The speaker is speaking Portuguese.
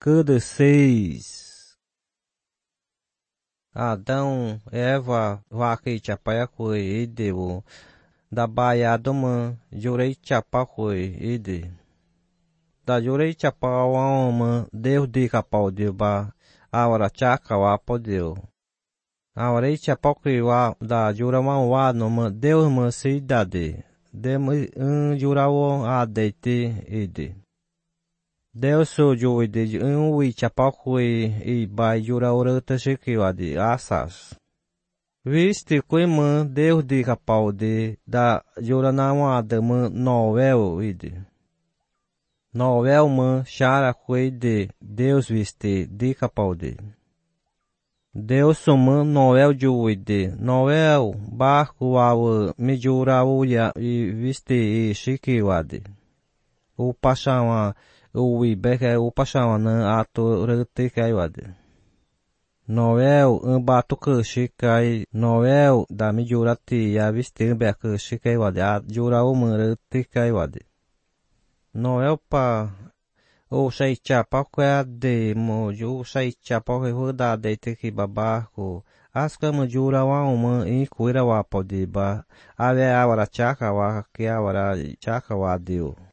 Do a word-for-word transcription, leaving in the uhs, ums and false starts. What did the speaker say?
cada seis. Adão, Eva, vaca chapaya koi ideu. Da baia doma, jurei chapa koi ide. Da jurei chapa wama, Deus de capau de ba, awara chaka wa podeu. Awara chapa koi wa, da jura wa noma, Deus ma se dade. Dem un jura wo a deite ide. Deus so jo ide un wi chapa koi i ba jura ora tashiki wa de asas. Viste coimã Deus de capau de da jura não adama novel ide. Novel man chara coi de Deus viste de capau de. Deus soma novel jo ide. Novel barco awa me jura uya e viste e shiki wade. O pashawa o wibeke o pashawa na ato rete kai wade. Noel un batu ke shikai Noel da mi jurati ya viste be ke shikai wade a jura o mure tikai wade. Noel pa o sai chapa kwa de mo ju sai chapa ke hoda de te ki babarco aska mo jura wa uma in kuira wa pode ba ave awara chaka wa ke awara chaka wa deu.